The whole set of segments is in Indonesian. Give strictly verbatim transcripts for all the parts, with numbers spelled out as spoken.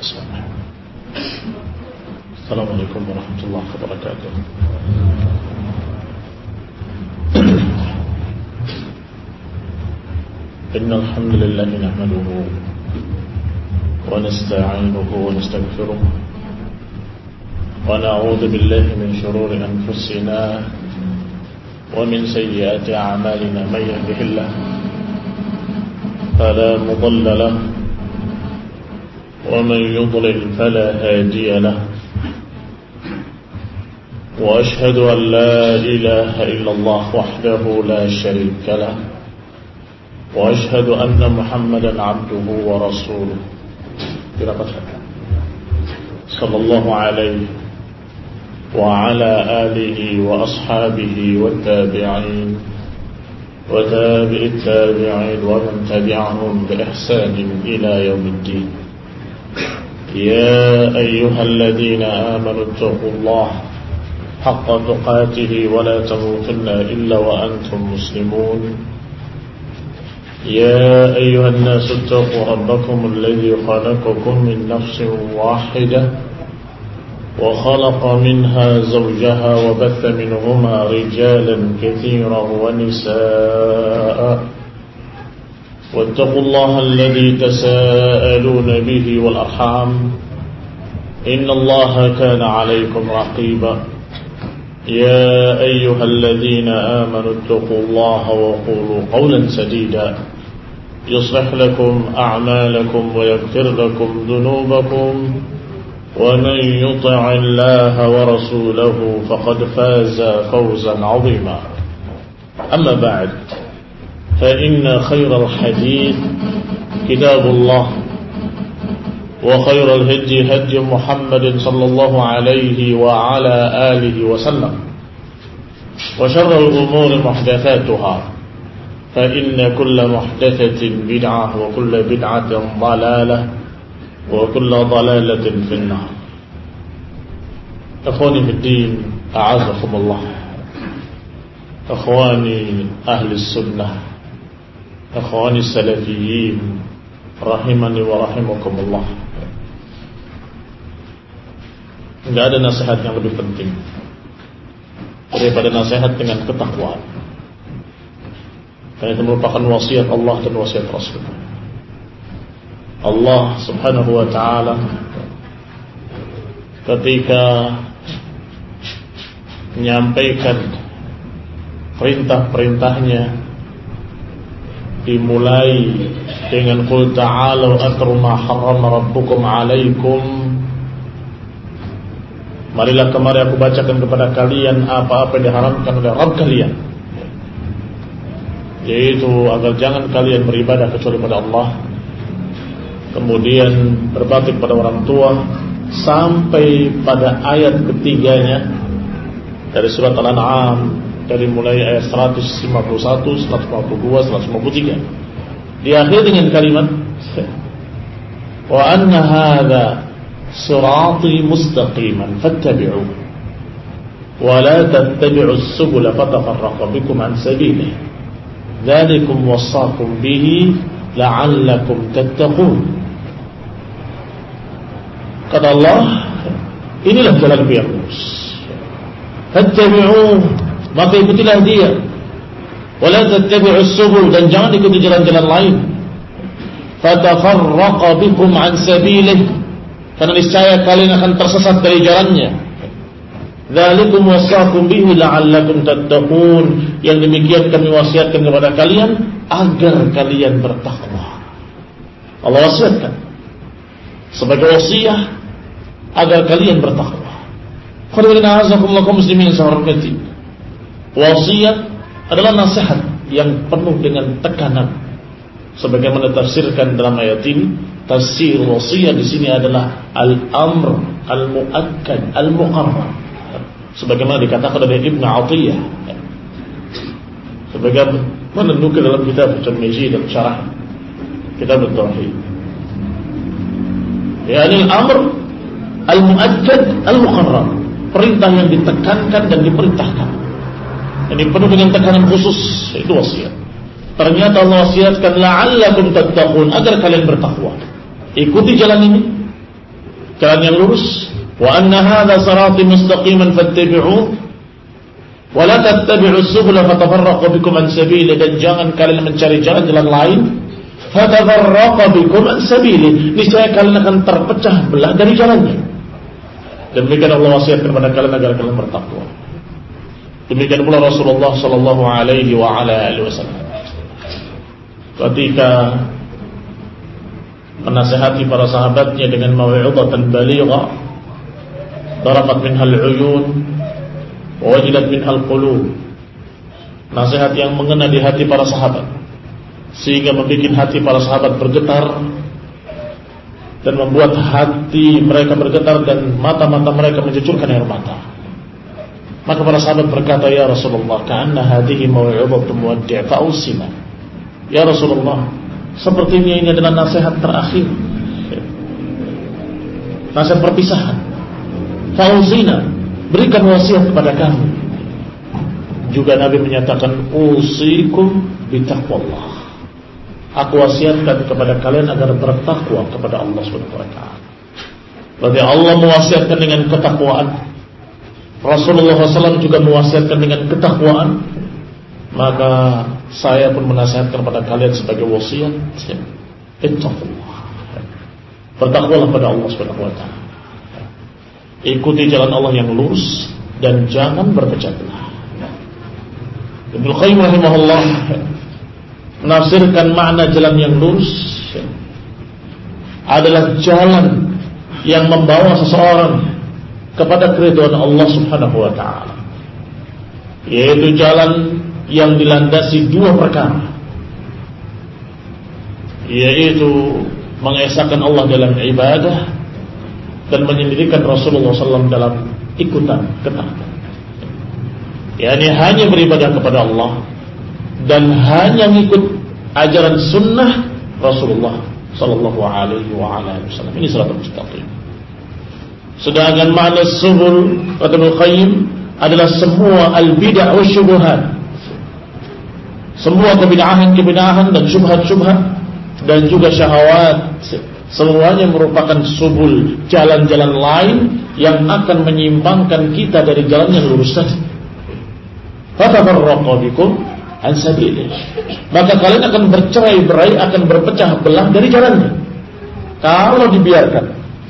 Assalamualaikum warahmatullahi wabarakatuh. Innal hamdalillah nahmaduhu wa nasta'inuhu wa nastaghfiruh wa na'udzu billahi min shururi anfusina wa min sayyiati a'malina may yahdihillahu fala mudilla lahu wa man yudlil fala hadiya lahu. وأشهد أن لا إله إلا الله وحده لا شريك له وأشهد أن محمدا عبده ورسوله صلى الله عليه وعلى آله وأصحابه والتابعين وتابع التابعين ومن تبعهم بإحسان إلى يوم الدين. يا أيها الذين آمنوا اتقوا الله حق تقاته ولا تموتن إلا وأنتم مسلمون. يا أيها الناس اتقوا ربكم الذي خلقكم من نفس واحدة وخلق منها زوجها وبث منهما رجالا كثيرا ونساء واتقوا الله الذي تساءلون به والأرحام إن الله كان عليكم رقيبا. يا أيها الذين آمنوا اتقوا الله وقولوا قولا سديدا يصلح لكم أعمالكم ويغفر لكم ذنوبكم ومن يطع الله ورسوله فقد فاز فوزا عظيما. أما بعد فإن خير الحديث كتاب الله وخير الهدي هدي محمد صلى الله عليه وعلى آله وسلم وشر الأمور محدثاتها فإن كل محدثة بدعة وكل بدعة ضلالة وكل ضلالة في النار. أخواني في الدين أعزكم الله، أخواني أهل السنة، أخواني السلفيين rahimani wa rahimakumullah. Tidak ada nasihat yang lebih penting daripada nasihat dengan ketakwaan, karena itu merupakan wasiat Allah dan wasiat Rasul. Allah subhanahu wa ta'ala ketika menyampaikan perintah-perintahnya dimulai dengan qul ta'alu atru ma harrama rabbukum alaikum, marilah kemari aku bacakan kepada kalian apa-apa yang diharamkan oleh Rabb kalian, yaitu agar jangan kalian beribadah kecuali pada Allah, kemudian berbakti pada orang tua, sampai pada ayat ketiganya dari surat Al-An'am, dari mulai ayat seratus lima puluh satu, seratus lima puluh dua, seratus lima puluh tiga, diakhiri dengan kalimat wa anna hadza sirati mustaqiman fattabi'uhu wa la tattabi'us subula fatafarraqa bikum an sabilihi dzalikum wassaqum bihi la'allakum tattaqun. Kata Allah, inilah jalan yang lurus, fattabi'uhu, maka ikutilah dia, wala tattabi'us subul, dan jangan ikuti jalan-jalan lain, fatafarraqa bikum an sabilih, karena niscaya kalian akan tersesat dari jalannya. Dzalikum wasaqum bihi la'allakum tattaqun, yang demikian kami wasiatkan kepada kalian agar kalian bertakwa. Allah wasiatkan sebagai wasiat agar kalian bertakwa. Qulina azakumullah kaum muslimin sahormati. Wasiat adalah nasihat yang penuh dengan tekanan, sebagaimana tafsirkan dalam ayat ini. Tafsir wasiat di sini adalah al-amr al-muakkad al-muqarrar, sebagaimana dikatakan oleh Ibnu Atiyah, sebagaimana nukil dalam kitab Tirmizi dan syarah kitab At-Tauhid. Yani al-amr al-muakkad al-muqarrar, perintah yang ditekankan dan diperintahkan. Ini penuh dengan tekanan khusus, itu wasiat. Ternyata Allah wasiatkan la'allakum tattaqun, agar kalian bertakwa. Ikuti jalan ini, jalan yang lurus. Wa anna hadza sirati mustaqiman fattabi'uhu wa la tattabi'us subula fatafarraqu bikum an sabili, dan jangan kalian mencari jalan-jalan lain, fatafarraqu bikum an sabili, niscaya kalian akan terpecah belah dari jalannya. Demikian Allah wasiatkan kepada kalian agar kalian bertakwa. Demikian pula Rasulullah sallallahu alaihi wa ala alihi wasallam ketika menasihati para sahabatnya dengan mau'izatan baligha, darafat minhal uyun wa wajilat minhal qulub, nasihat yang mengena di hati para sahabat sehingga membuat hati para sahabat bergetar dan membuat hati mereka bergetar dan mata-mata mereka mencucurkan air mata. Maka para sahabat berkata, ya Rasulullah, ka'anna hadhihi mau'izatun muwaddi' fa'usina. Ya Rasulullah, sepertinya ini adalah nasihat terakhir, nasihat perpisahan. Fa'usina, berikan wasiat kepada kami. Juga Nabi menyatakan, usikum bitaqwallah, aku wasiatkan kepada kalian agar bertakwa kepada Allah Subhanahu wa taala. Berarti Allah mewasiatkan dengan ketakwaan, Rasulullah shallallahu alaihi wasallam juga mewasiatkan dengan ketakwaan. Maka saya pun menasihatkan kepada kalian sebagai wasiat, ittaqullah, bertakwalah pada Allah Subhanahu wa taala. Ikuti jalan Allah yang lurus dan jangan berpecah belah. Ibnu Qayyim rahimahullah menafsirkan makna jalan yang lurus adalah jalan yang membawa seseorang kepada keridhaan Allah Subhanahu wa taala, yaitu jalan yang dilandasi dua perkara, yaitu mengesahkan Allah dalam ibadah dan menyendirikan Rasulullah shallallahu alaihi wasallam dalam ikutan ketaatan. yakni hanya beribadah kepada Allah dan hanya mengikut ajaran sunnah Rasulullah sallallahu alaihi wa ala alihi wasallam. Ini siratal mustaqim. Sedangkan makna subul kata Ibnu Qayyim adalah semua al-bid'ah wa syubhat. Semua kebid'ahan-kebid'ahan dan syubhat-syubhat dan juga syahwat, semuanya merupakan subul, jalan-jalan lain yang akan menyimpangkan kita dari jalan yang lurus tadi. Fatafarraqu bikum an sabilih. Maka kalian akan bercerai-berai, akan berpecah belah dari jalannya. Kalau dibiarkan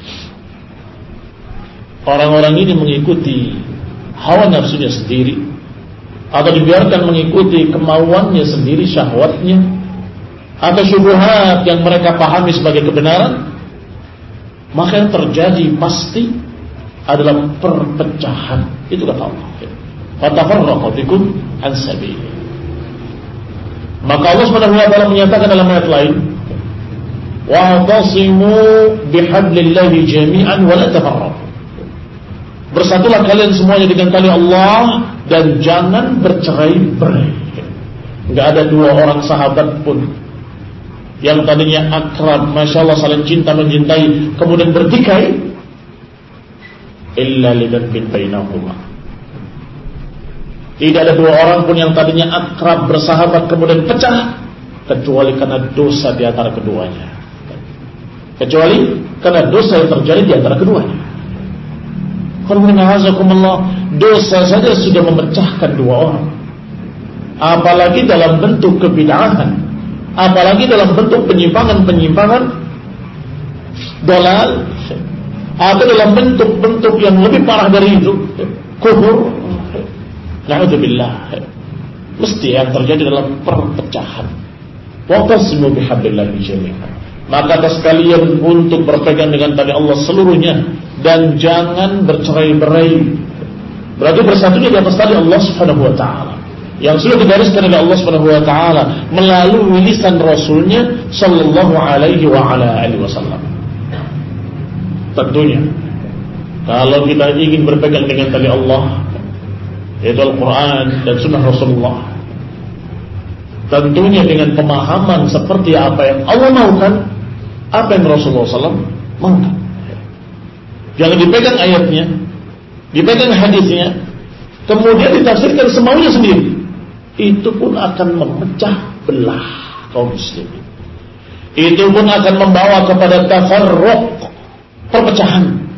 orang-orang ini mengikuti hawa nafsunya sendiri, atau dibiarkan mengikuti kemauannya sendiri, syahwatnya, atau syubhat yang mereka pahami sebagai kebenaran, maka yang terjadi pasti adalah perpecahan. Itu kata Allah. Fatafarraqu bikum an sabilih. Maka Allah Subhanahu wa taala menyatakan dalam ayat lain, wa'tasimu bihablillahi jami'an wa la tafarraqu. Bersatulah kalian semuanya dengan tali Allah dan jangan bercerai-berai. Enggak ada dua orang sahabat pun yang tadinya akrab, masya Allah, saling cinta mencintai, kemudian bertikai, illa lidambin bainahuma. Tidak ada dua orang pun yang tadinya akrab, bersahabat, kemudian pecah, kecuali karena dosa di antara keduanya. Kecuali karena dosa yang terjadi di antara keduanya. Dosa saja sudah memecahkan dua orang, apalagi dalam bentuk kebid'ahan, apalagi dalam bentuk penyimpangan-penyimpangan dolal, atau dalam bentuk-bentuk yang lebih parah dari itu, kufur. Na'udzubillah. Mesti yang terjadi dalam perpecahan. Wa'tasimu bihablillahi jami'an. Maka atas kalian untuk berpegang dengan tali Allah seluruhnya dan jangan bercerai-berai. Berarti bersatunya di atas tali Allah Subhanahu wa taala yang sudah digariskan oleh Allah Subhanahu wa taala melalui lisan Rasulnya sallallahu alaihi wa ala alihi wasallam. Tentunya kalau kita ingin berpegang dengan tali Allah, yaitu Al-Quran dan Sunnah Rasulullah, tentunya dengan pemahaman seperti apa yang Allah maukan, apa yang Rasulullah shallallahu alaihi wasallam maukan. Jangan dipegang ayatnya, dipegang hadisnya, kemudian ditafsirkan semaunya sendiri. Itu pun akan memecah belah kaum muslimin. Itu pun akan membawa kepada tafarruq, perpecahan.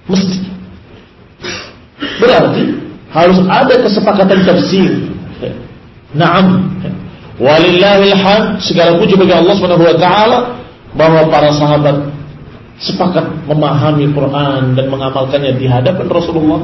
Mesti. Berarti harus ada kesepakatan tafsir. Naam. Walillahil hamd, segala puji bagi Allah Subhanahu wa taala bahwa para sahabat sepakat memahami Quran dan mengamalkannya di hadapan Rasulullah,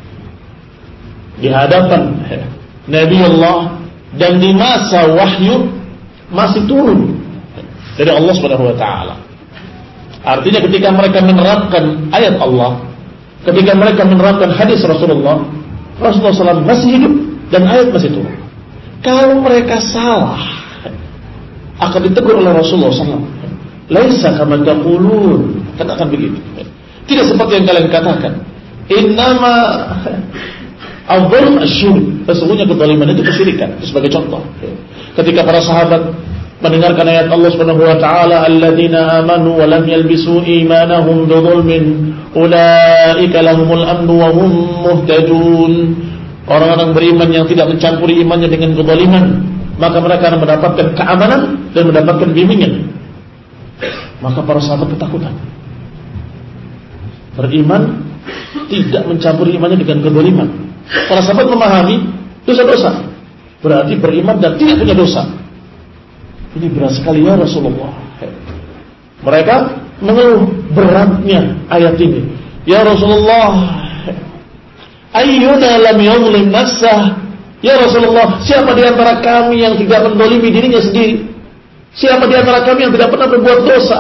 di hadapan Nabi Allah, dan di masa wahyu masih turun dari Allah Subhanahu wa taala. Artinya ketika mereka menerapkan ayat Allah, ketika mereka menerapkan hadis Rasulullah, Rasulullah shallallahu alaihi wasallam masih hidup dan ayat masih turun. Kalau mereka salah, akan ditegur oleh Rasulullah shallallahu alaihi wasallam. Laisa kama taqulun, katakan begitu. Tidak seperti yang kalian katakan. Innama al-zulm asy-syirk. Sesungguhnya kezaliman itu kesyirikan. Itu sebagai contoh. Ketika para sahabat mendengarkan ayat Allah Subhanahu wa taala, alladzina amanu wa lam yalbisu imanahum bidzulmin ulaika lahumul amnu wa hum muhtadun. Orang-orang beriman yang tidak mencampuri imannya dengan kezaliman, maka mereka akan mendapatkan keamanan dan mendapatkan bimbingan. Maka para sahabat ketakutan. Beriman tidak mencampuri imannya dengan kezaliman. Para sahabat memahami dosa-dosa, berarti beriman dan tidak punya dosa. Ini berat sekali ya Rasulullah. Mereka mengeluh beratnya ayat ini. Ya Rasulullah, ayyuna lam yuzlim nafsah. Ya Rasulullah, siapa di antara kami yang tidak mendolimi dirinya sendiri? Siapa di antara kami yang tidak pernah berbuat dosa?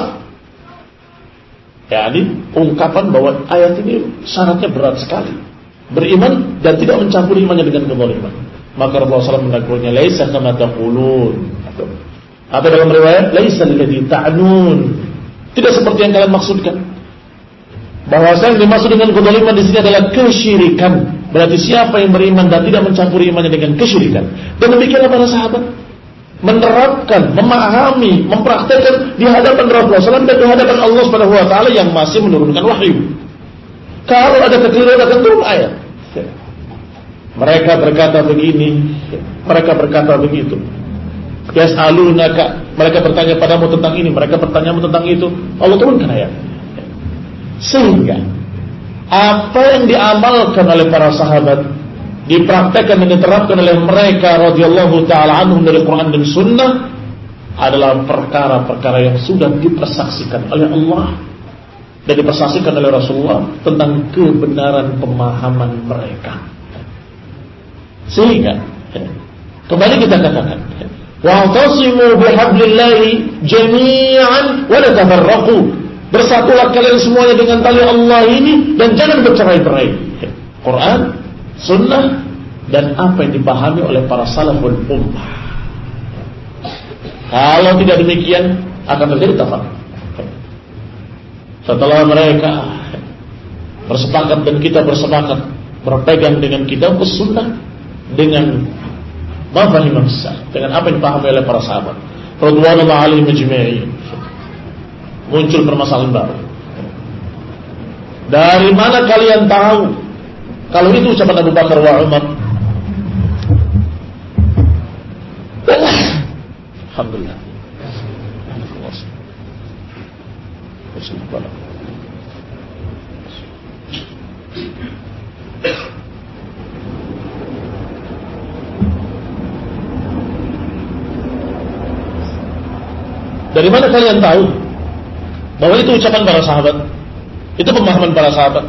Ya, ini ungkapan bahwa ayat ini syaratnya berat sekali. Beriman dan tidak mencampuri imannya dengan kezaliman. Maka Rasulullah shallallahu alaihi wasallam menegurnya, laisa kama taqulun. Atau dalam riwayat, laisa alladhi ta'nun. Tidak seperti yang kalian maksudkan. Bahwa yang dimaksud dengan kezaliman di sini adalah kesyirikan. Berarti siapa yang beriman dan tidak mencampuri imannya dengan kesyirikan. Dan demikianlah para sahabat menerapkan, memahami, mempraktekkan di hadapan Rasulullah shallallahu alaihi wasallam dan di hadapan Allah Subhanahu wa taala yang masih menurunkan wahyu. Kalau ada kekeliruan akan turun ayat. Mereka berkata begini, mereka berkata begitu. Yas'alunaka, mereka bertanya padamu tentang ini, mereka bertanya tentang itu. Allah turunkan ayat. Sehingga apa yang diamalkan oleh para sahabat, dipraktekkan dan diterapkan oleh mereka radhiyallahu taala anhum dari Quran dan Sunnah adalah perkara-perkara yang sudah dipersaksikan oleh Allah dan dipersaksikan oleh Rasulullah tentang kebenaran pemahaman mereka. Sehingga kembali kita katakan, wa'tasimu bihablillahi jami'an wa la tafarraqu. Bersatulah kalian semuanya dengan tali Allah ini dan jangan bercerai-berai. Quran, Sunnah, dan apa yang dipahami oleh para salaful ummah. Kalau tidak demikian akan terjadi tafarruq. Setelah mereka bersepakat dan kita bersepakat berpegang dengan kitab Sunnah, dengan mafahim as-salaf, dengan apa yang dipahami oleh para sahabat radhiyallahu alaihim ajma'in, muncul permasalahan baru. Dari mana kalian tahu kalau itu ucapan Abu Bakar wa Umar? Alhamdulillah. Dari mana kalian tahu bahwa itu ucapan para sahabat? Itu pemahaman para sahabat.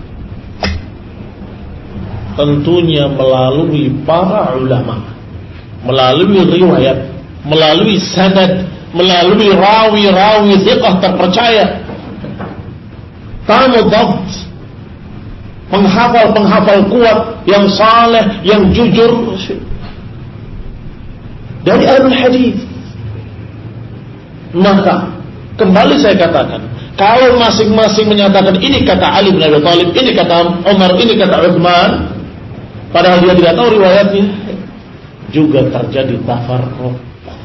Tentunya melalui para ulama, melalui riwayat, melalui sanad, melalui rawi-rawi thiqah terpercaya, tamu dhabt, penghafal-penghafal kuat yang saleh, yang jujur dari ahlul hadis. Maka kembali saya katakan, kalau masing-masing menyatakan ini kata Ali bin Abi Thalib, ini kata Umar, ini kata Utsman, padahal dia tidak tahu riwayatnya, juga terjadi tafarruq.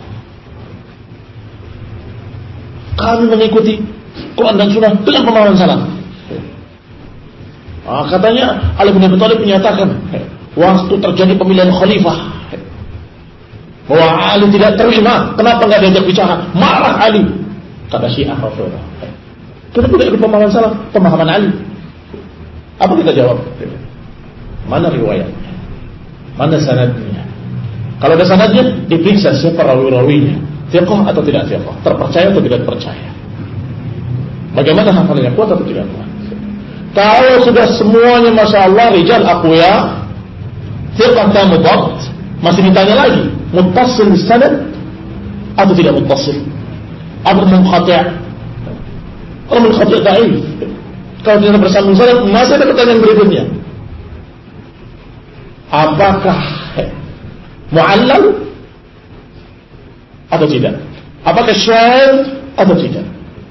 Kami mengikuti Quran dan Sunnah dengan pemahaman salaf. Nah, katanya Ali bin Abi Thalib menyatakan waktu terjadi pemilihan khalifah bahwa Ali tidak terima, kenapa nggak diajak bicara? Marah Ali, kata Syiah Rasulullah. Kenapa tidak ikut pemahaman salaf, pemahaman Ali? Apa kita jawab? Mana riwayatnya? Mana sanadnya? Kalau ada sanadnya, diperiksa siapa rawi-rawinya, thiqah atau tidak thiqah, terpercaya atau tidak percaya. Bagaimana hafalannya, kuat atau tidak kuat? Kalau sudah semuanya masya Allah rijal aqwiya, thiqah tamu dhabt, masih ditanya lagi, muttasil sanad atau tidak muttasil? Atau munqati'? Kalau munqati' dhaif. Kalau tidak bersambung sanad, masih ada pertanyaan berikutnya. Apakah mu'allal atau tidak? Apakah syadz atau tidak?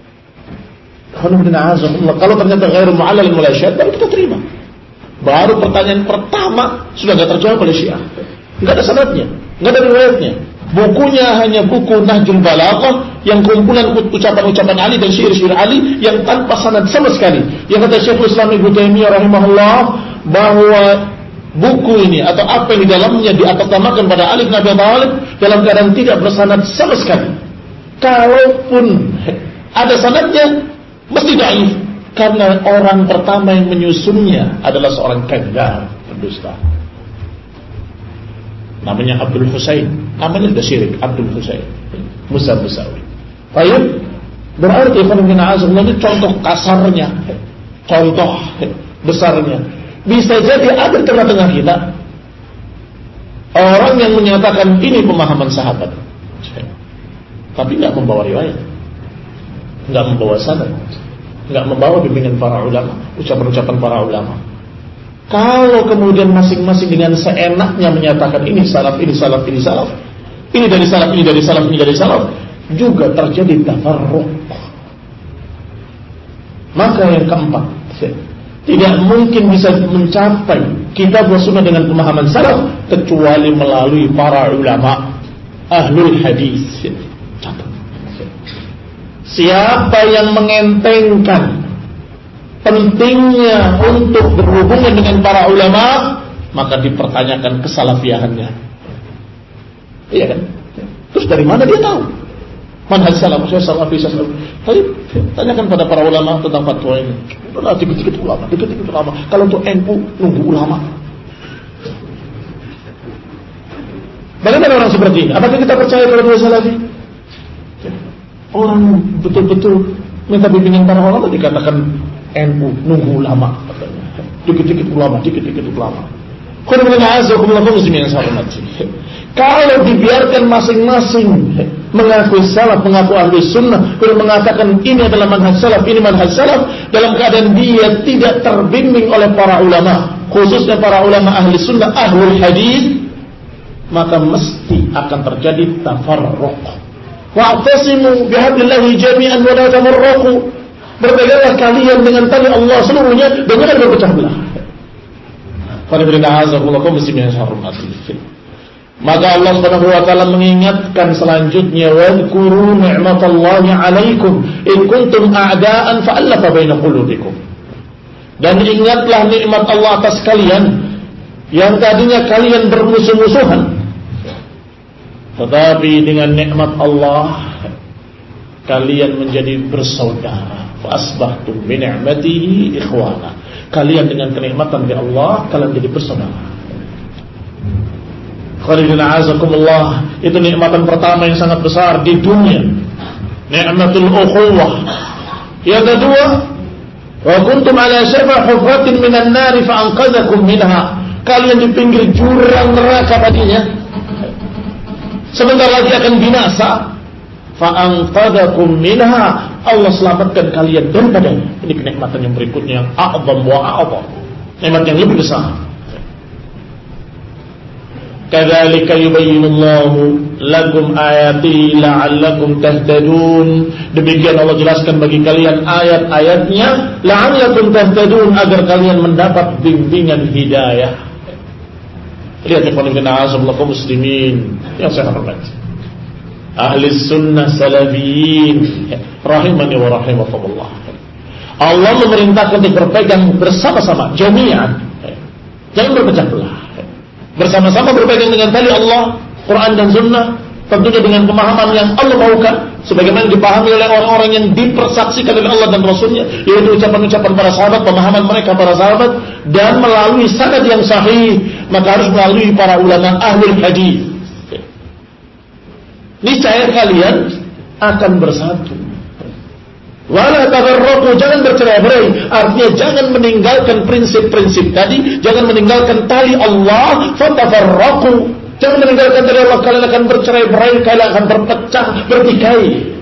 Kalau ternyata ghairu mu'allal wala syadz, baru kita terima. Baru pertanyaan pertama sudah tidak terjawab oleh Syiah. Tidak ada sanadnya, tidak ada riwayatnya. Bukunya hanya buku Nahjul Balaghah yang kumpulan ucapan-ucapan Ali dan syair-syair Ali yang tanpa sanad sama sekali. Yang kata Syekhul Islam Ibnu Taimiyah rahimahullah bahwa buku ini atau apa yang di dalamnya diatasnamakan pada Ali bin Abi Thalib dalam keadaan tidak bersanad sama sekali. Kalaupun ada sanadnya mesti dhaif karena orang pertama yang menyusunnya adalah seorang kadzdzab, pendusta. Namanya Abdul Husain, namanya sudah syirik, Abdul Husain Musa Musawi. Baik, berarti ini contoh kasarnya, contoh besarnya. Bisa jadi ada di tengah-tengah kita orang yang menyatakan ini pemahaman sahabat, tapi nggak membawa riwayat, nggak membawa sanad, nggak membawa bimbingan para ulama, ucapan-ucapan para ulama. Kalau kemudian masing-masing dengan seenaknya menyatakan ini salaf, ini salaf, ini salaf, ini dari salaf, ini dari salaf, ini dari salaf, juga terjadi tafarruq. Maka yang keempat, tidak mungkin bisa mencapai kitab wa sunnah dengan pemahaman salaf kecuali melalui para ulama ahlul hadis. Siapa yang mengentengkan pentingnya untuk berhubungan dengan para ulama, maka dipertanyakan kesalafiahannya. Iya kan? Terus dari mana dia tahu? Manhaj salaf, saya salafi, saya salafi. Tapi tanyakan pada para ulama tentang fatwa ini. Udah dikit-dikit ulama, dikit-dikit ulama. Kalau untuk N U nunggu ulama. Bagaimana orang seperti ini? Apakah kita percaya kalau dia salafi? Orang betul-betul minta bimbingan para ulama dikatakan N U nunggu ulama, katanya. Dikit-dikit ulama, dikit-dikit ulama. Kalau dibiarkan masing-masing mengaku salaf, mengaku ahli sunnah, kemudian mengatakan ini adalah manhaj salaf, ini manhaj salaf, dalam keadaan dia tidak terbimbing oleh para ulama, khususnya para ulama ahli sunnah, ahlul hadis, maka mesti akan terjadi tafarruq. Wa'tasimu bihablillahi jami'an wa la tafarraqu. Berbedailah kalian dengan tali Allah seluruhnya dan jangan berpecah belah. Maka Allah Subhanahu wa taala mengingatkan selanjutnya, wadhkuru ni'matallahi 'alaikum in kuntum a'da'an fa'alafa baina qulubikum. Dan ingatlah nikmat Allah atas kalian yang tadinya kalian bermusuh-musuhan, tetapi dengan nikmat Allah kalian menjadi bersaudara. Fa asbahtum bi ni'matihi ikhwana. Kalian dengan kenikmatan dari Allah kalian jadi bersaudara. Khalilina azakumullah, itu nikmatan pertama yang sangat besar di dunia, nikmatul ukhuwah. Yang kedua, wa kuntum ala syafa hufratin minan nari fa anqadhakum minha. Kalian di pinggir jurang neraka tadinya, sebentar lagi akan binasa. Fa anqadhakum minha, Allah selamatkan kalian daripadanya. Ini kenikmatan yang berikutnya yang a'zam wa a'zam, nikmat yang lebih besar. Kadzalika yubayyinullahu lakum ayatihi la'allakum tahtadun. Demikian Allah jelaskan bagi kalian ayat-ayatnya la'allakum tahtadun, agar kalian mendapat bimbingan hidayah. Lihat ikhwan fillah azzallakum muslimin yang saya hormati, ahli sunnah salafiyin rahimani wa rahimakumullah. Allah memerintahkan untuk berpegang bersama-sama, jami'an, jangan berpecah belah, bersama-sama berpegang dengan tali Allah, Quran dan Sunnah, tentunya dengan pemahaman yang Allah maukan. sebagaimana dipahami oleh orang-orang yang dipersaksikan oleh Allah dan Rasulnya, yaitu ucapan-ucapan para sahabat, pemahaman mereka para sahabat, dan melalui sanad yang sahih, maka harus melalui para ulama ahlul hadis. Niscaya kalian akan bersatu. Wala tafarraqu, jangan bercerai-berai, artinya jangan meninggalkan prinsip-prinsip tadi, jangan meninggalkan tali Allah, fatafarraqu, jangan meninggalkan tali Allah, kalian akan bercerai-berai, kalian akan berpecah, bertikai.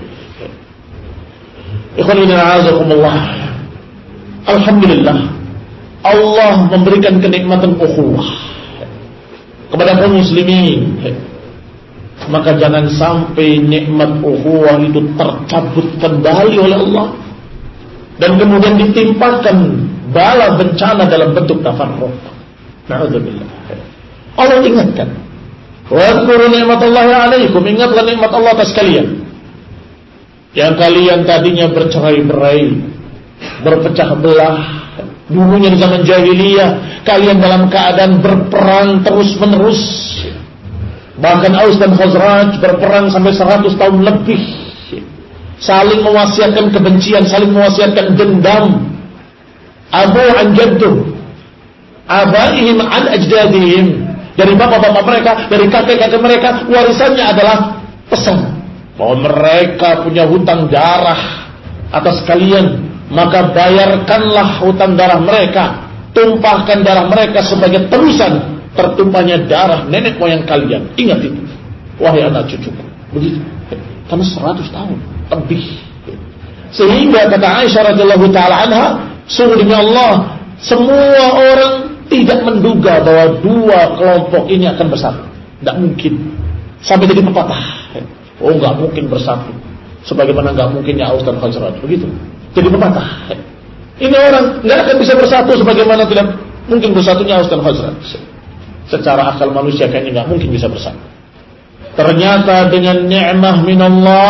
Ikhwan a'azakumullah. Alhamdulillah, Allah memberikan kenikmatan ukhuwah kepada kaum muslimin. Maka jangan sampai nikmat ukhuwah itu tercabut kembali oleh Allah dan kemudian ditimpakan bala bencana dalam bentuk tafarruq. Na'udzubillah. Allah ingatkan, "Wadhkuru ni'matallahi 'alaikum", ingatlah nikmat Allah atas kalian yang kalian tadinya bercerai-berai, berpecah belah. Dulunya di zaman jahiliyah kalian dalam keadaan berperang terus-menerus. Bahkan Aus dan Khazraj berperang sampai seratus tahun lebih, saling mewasiatkan kebencian, saling mewasiatkan dendam. Abu an jadduh, abaihim an ajdadihim, dari bapak-bapak mereka, dari kakek-kakek mereka, warisannya adalah pesan bahwa mereka punya hutang darah atas kalian, maka bayarkanlah hutang darah mereka, tumpahkan darah mereka sebagai terusan tertumpahnya darah nenek moyang kalian. Ingat itu, wahai anak cucuku. Begitu, karena seratus tahun lebih. Sehingga kata Aisyah radhiyallahu taala anha, sungguh demi Allah, semua orang tidak menduga bahwa dua kelompok ini akan bersatu. Tidak mungkin. Sampai jadi pepatah, oh nggak mungkin bersatu, sebagaimana nggak mungkinnya Aus dan Khazraj. Begitu, jadi pepatah. Ini orang nggak akan bisa bersatu sebagaimana tidak mungkin bersatunya Aus dan Khazraj. Secara akal manusia kayaknya nggak mungkin bisa bersatu. Ternyata dengan ni'mah minallah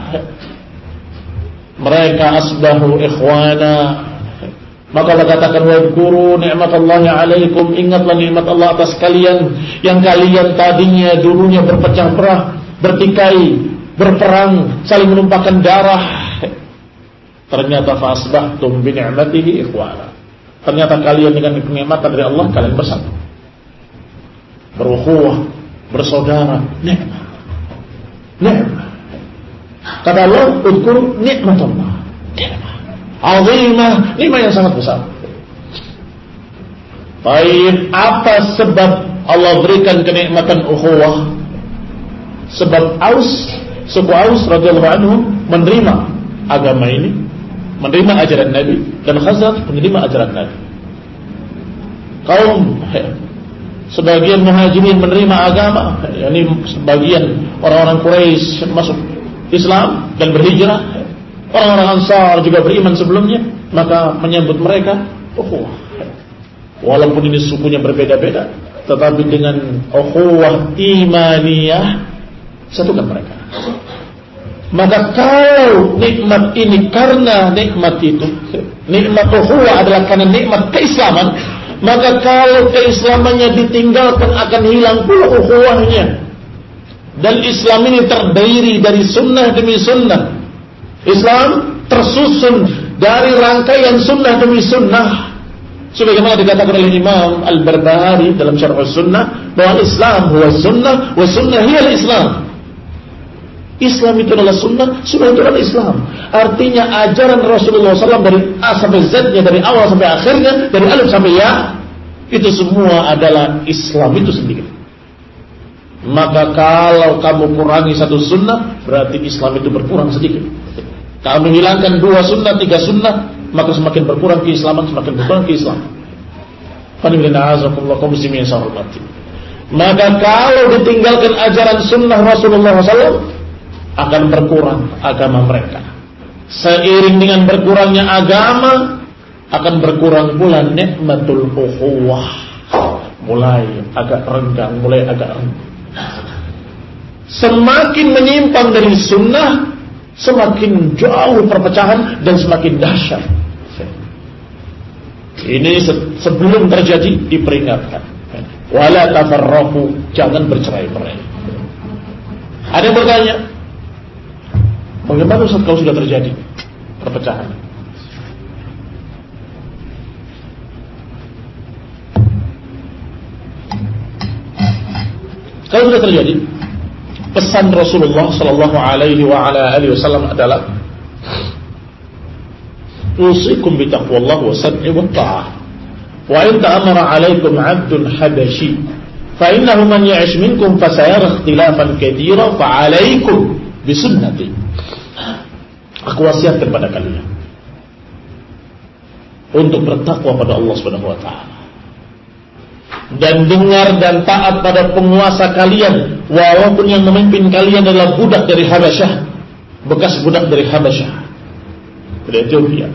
mereka asbahu ikhwana. Maka Allah katakan, wadhkuru ni'matallahi 'alaikum, ingatlah nikmat Allah atas kalian yang kalian tadinya dulunya berpecah belah, bertikai, berperang, saling menumpahkan darah. Ternyata fasbahtum bi ni'matihi ikhwana. Ternyata kalian dengan kenikmatan dari Allah kalian bersatu, berukhuwah, bersaudara. Nikmat, nikmat. Kata Allah, udhkuru nikmatullah, nikmat azimah, nikmat yang sangat besar. Baik, apa sebab Allah berikan kenikmatan ukhuwah? Sebab Aus, suku Aus radhiyallahu anhu menerima agama ini, menerima ajaran Nabi, dan Khazraj menerima ajaran Nabi. Kaum sebagian muhajirin menerima agama, yakni sebagian orang-orang Quraisy masuk Islam dan berhijrah. Orang-orang Ansar juga beriman sebelumnya, maka menyambut mereka ukhuwah. Walaupun ini sukunya berbeda-beda, tetapi dengan ukhuwah imaniyah satukan mereka. Maka kalau nikmat ini karena nikmat itu, nikmat ukhuwah adalah karena nikmat keislaman, maka kalau keislamannya ditinggalkan akan hilang pula ukhuwahnya. Dan Islam ini terdiri dari sunnah demi sunnah. Islam tersusun dari rangkaian sunnah demi sunnah, sebagaimana dikatakan oleh Imam Al-Barbahari dalam Syarh Sunnah bahwa Islam huwa sunnah wa sunnah hiya al-Islam. Islam itu adalah sunnah, sunnah itu adalah Islam. Artinya ajaran Rasulullah shallallahu alaihi wasallam dari A sampai Z-nya, dari awal sampai akhirnya, dari alif sampai ya, itu semua adalah Islam itu sendiri. Maka kalau kamu kurangi satu sunnah, berarti Islam itu berkurang sedikit. Kamu hilangkan dua sunnah, tiga sunnah, maka semakin berkurang keislaman, semakin berkurang keislaman. Maka kalau ditinggalkan ajaran sunnah Rasulullah shallallahu alaihi wasallam, akan berkurang agama mereka. Seiring dengan berkurangnya agama, akan berkurang pula nikmatul ukhuwah. Mulai agak renggang, mulai agak renggang. Semakin menyimpang dari sunnah, semakin jauh perpecahan dan semakin dahsyat. Ini sebelum terjadi diperingatkan. Wala tafarraqu, jangan bercerai-berai. Ada yang bertanya, Bagaimana Ustaz kalau sudah terjadi perpecahan? Kalau sudah terjadi, pesan Rasulullah sallallahu alaihi wa ala alihi wasallam adalah usikum bi taqwallah wa sam'i wa ta'ah. Wa in ta'amara 'alaikum 'abdun habashi fa innahu man ya'ish minkum fa sayara ikhtilafan katsira fa 'alaikum bi sunnati. Aku wasiatkan kepada kalian untuk bertakwa pada Allah Subhanahu wa taala dan dengar dan taat pada penguasa kalian, walaupun yang memimpin kalian adalah budak dari Habasyah, bekas budak dari Habasyah, dari Ethiopia.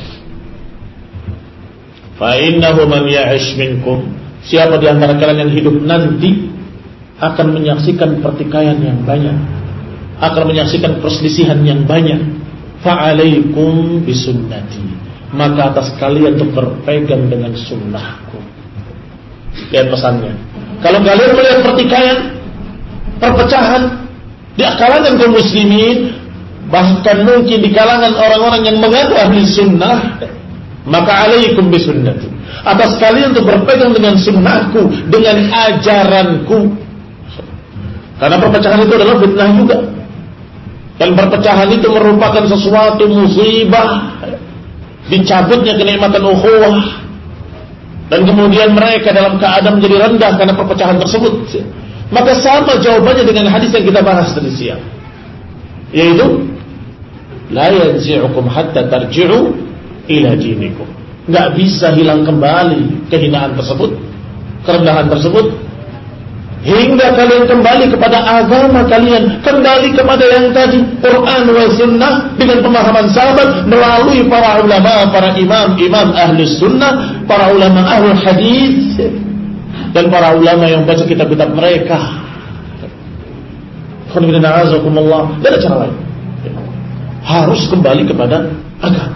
Fa innahu man ya'ish minkum, siapa di antara kalian yang hidup nanti akan menyaksikan pertikaian yang banyak, akan menyaksikan perselisihan yang banyak. Fa alaikum bisunnati, maka atas kalian untuk berpegang dengan sunnahku. Lihat pesannya. Kalau kalian melihat pertikaian, perpecahan di kalangan kaum muslimin, bahkan mungkin di kalangan orang-orang yang mengaku ahli sunnah, maka alaikum bisunnati, atas kalian untuk berpegang dengan sunnahku, dengan ajaranku. Karena perpecahan itu adalah fitnah juga. Dan perpecahan itu merupakan sesuatu musibah, dicabutnya kenikmatan ukhuwah, dan kemudian mereka dalam keadaan menjadi rendah karena perpecahan tersebut. Maka sama jawabannya dengan hadis yang kita bahas tadi siang, yaitu la yanzi'ukum hatta tarji'u ila dinikum. Enggak bisa hilang kembali kehinaan tersebut, kerendahan tersebut, hingga kalian kembali kepada agama kalian, kembali kepada yang tadi, Quran wa sunnah, dengan pemahaman sahabat melalui para ulama, para imam-imam ahli sunnah, para ulama ahli hadis, dan para ulama yang baca kitab-kitab mereka. Tidak ada cara lain, harus kembali kepada agama.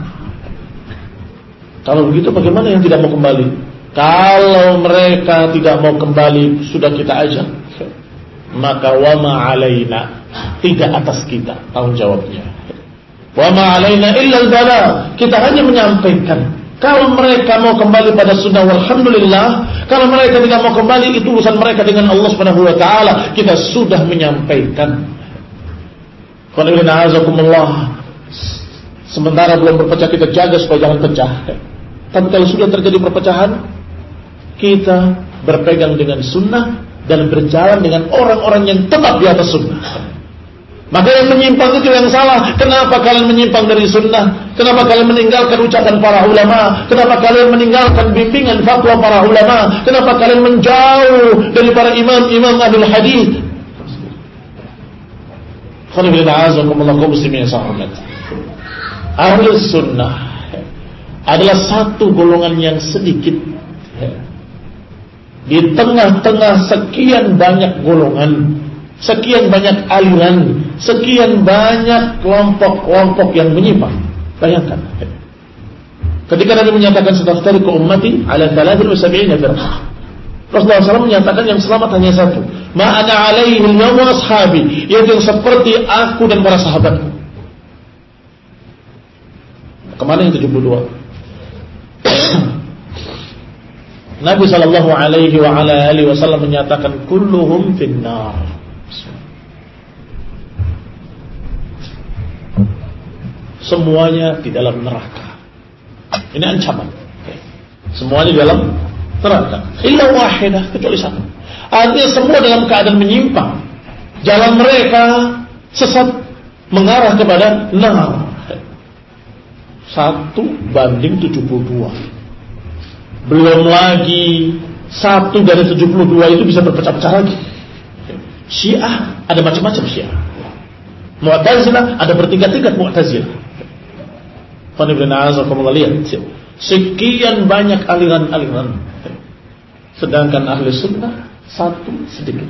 Kalau begitu bagaimana yang tidak mau kembali? Kalau mereka tidak mau kembali, sudah kita ajak, maka wama alaina, tidak atas kita tanggung jawabnya. Wama alaina illa al-bala, kita hanya menyampaikan. Kalau mereka mau kembali pada sunnah, walhamdulillah. Kalau mereka tidak mau kembali, itu urusan mereka dengan Allah Subhanahu wa taala. Kita sudah menyampaikan. Sementara belum berpecah, kita jaga supaya jangan pecah. Tapi kalau sudah terjadi perpecahan, kita berpegang dengan sunnah dan berjalan dengan orang-orang yang tetap di atas sunnah. Maka yang menyimpang itu yang salah. Kenapa kalian menyimpang dari sunnah? Kenapa kalian meninggalkan ucapan para ulama? Kenapa kalian meninggalkan bimbingan fatwa para ulama? Kenapa kalian menjauh dari para imam-imam ahlul hadis? Ahlus sunnah adalah satu golongan yang sedikit di tengah-tengah sekian banyak golongan, sekian banyak aliran, sekian banyak kelompok-kelompok yang menyimpang. Bayangkan, ketika Nabi menyatakan sataftariqu ummati ala thalathin wa sab'ina firqah, Rasulullah shallallahu alaihi wasallam menyatakan yang selamat hanya satu, ma ana alaihi al-yawm wa ashabi, yaitu yang seperti aku dan para sahabatku. Kemana yang tujuh puluh dua? Nabi sallallahu alaihi wa ala alihi wasallam menyatakan kulluhum finnar. Semuanya di dalam neraka. Ini ancaman. Semuanya di dalam neraka. Illa wahidah, kecuali satu. Artinya semua dalam keadaan menyimpang. Jalan mereka sesat, mengarah kepada neraka. Satu banding tujuh puluh dua. Belum lagi satu dari tujuh puluh dua itu bisa berpecah-pecah lagi. Syiah ada macam-macam Syiah. Mu'tazilah ada bertingkat-tingkat Mu'tazilah. Lihat, sekian banyak aliran-aliran. Sedangkan ahli sunnah satu sedikit.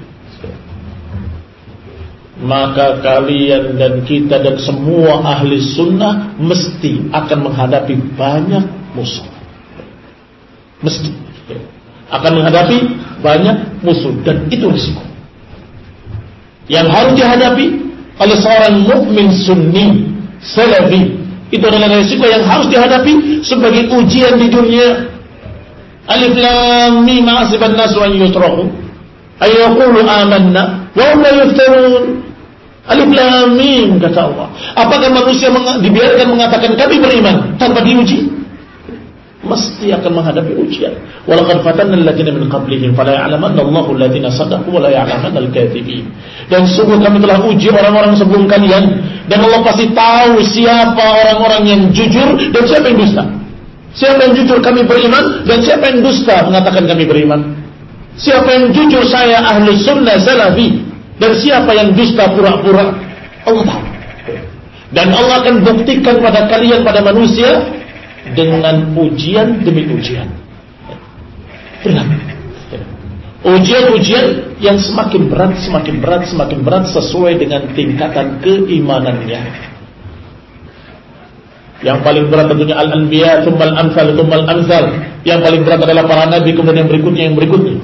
Maka kalian dan kita dan semua ahli sunnah mesti akan menghadapi banyak musuh. Mesti akan menghadapi banyak musuh, dan itu risiko yang harus dihadapi oleh seorang mukmin sunni salafi. Itu adalah resiko yang harus dihadapi sebagai ujian di dunia. Alif lam mim hasiban nasu an yutraku ay yaqulu amanna wa hum la yuftanun. Alif lam mim, kata Allah. Apakah manusia meng- dibiarkan mengatakan kami beriman tanpa diuji? Mesti akan menghadapi ujian. Walaqad fatanna alladziina min qablihim fala ya'lamanna Allahu alladziina shadaqu wa la ya'lamanna al-kadzibin. Dan sungguh kami telah uji orang-orang sebelum kalian, dan Allah pasti tahu siapa orang-orang yang jujur dan siapa yang dusta. Siapa yang jujur kami beriman, dan siapa yang dusta mengatakan kami beriman. Siapa yang jujur saya ahlu sunnah salafi, dan siapa yang dusta pura-pura, Allah tahu. Dan Allah akan buktikan pada kalian, pada manusia, dengan ujian demi ujian. Berat. Ujian-ujian yang semakin berat, semakin berat, semakin berat sesuai dengan tingkatan keimanannya. Yang paling berat tentunya al-anbiya, tsummal amsal, tsummal amsal. Yang paling berat adalah para nabi, kemudian yang berikutnya, yang berikutnya.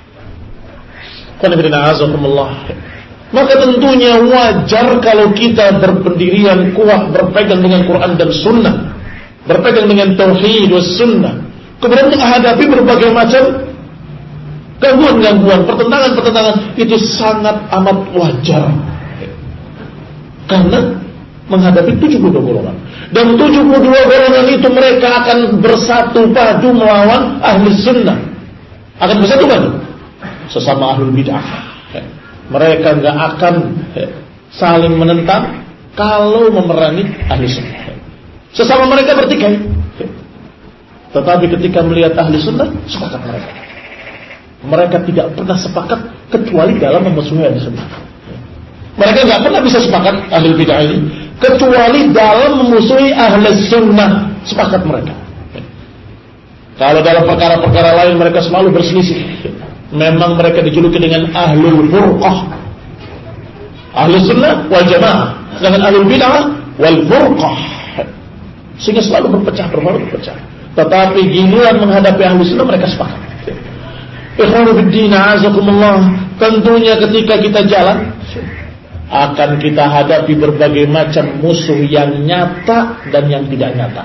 Maka tentunya wajar kalau kita berpendirian kuat, berpegang dengan Quran dan Sunnah, berpegang dengan tauhid was sunnah, kemudian menghadapi berbagai macam gangguan-gangguan, pertentangan-pertentangan, itu sangat amat wajar. Karena menghadapi tujuh puluh dua golongan, dan tujuh puluh dua golongan itu mereka akan bersatu padu melawan ahli sunnah, akan bersatu padu sesama ahlul bid'ah. Mereka enggak akan saling menentang kalau memerangi ahli sunnah. Sesama mereka bertikai. Tetapi ketika melihat ahli sunnah, sepakat mereka. Mereka tidak pernah sepakat kecuali dalam memusuhi ahli sunnah. Mereka tidak pernah bisa sepakat ahli bid'ah ini kecuali dalam memusuhi ahli sunnah. Sepakat mereka. Kalau dalam perkara-perkara lain mereka selalu berselisih. Memang mereka dijuluki dengan ahlul furqah, ahli sunnah wal jamaah, dengan ahlul bid'ah wal furqah, sehingga selalu berpecah, berbalut berpecah. Tetapi giliran menghadapi ahli sunnah mereka sepakat. Ikhwanu fiddin, a'azakumullah. Tentunya ketika kita jalan akan kita hadapi berbagai macam musuh yang nyata dan yang tidak nyata.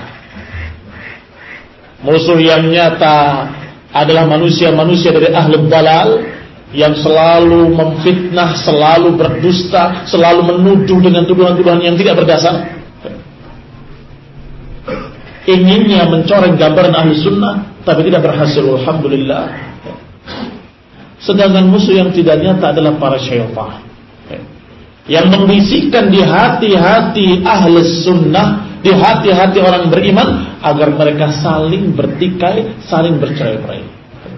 Musuh yang nyata adalah manusia-manusia dari ahlul dalal yang selalu memfitnah, selalu berdusta, selalu menuduh dengan tuduhan-tuduhan yang tidak berdasar. Inginnya mencoreng gambaran ahli sunnah, tapi tidak berhasil, alhamdulillah. Sedangkan musuh yang tidak nyata adalah para syaitan, yang membisikkan di hati-hati ahli sunnah, di hati-hati orang beriman, agar mereka saling bertikai, saling bercerai-berai.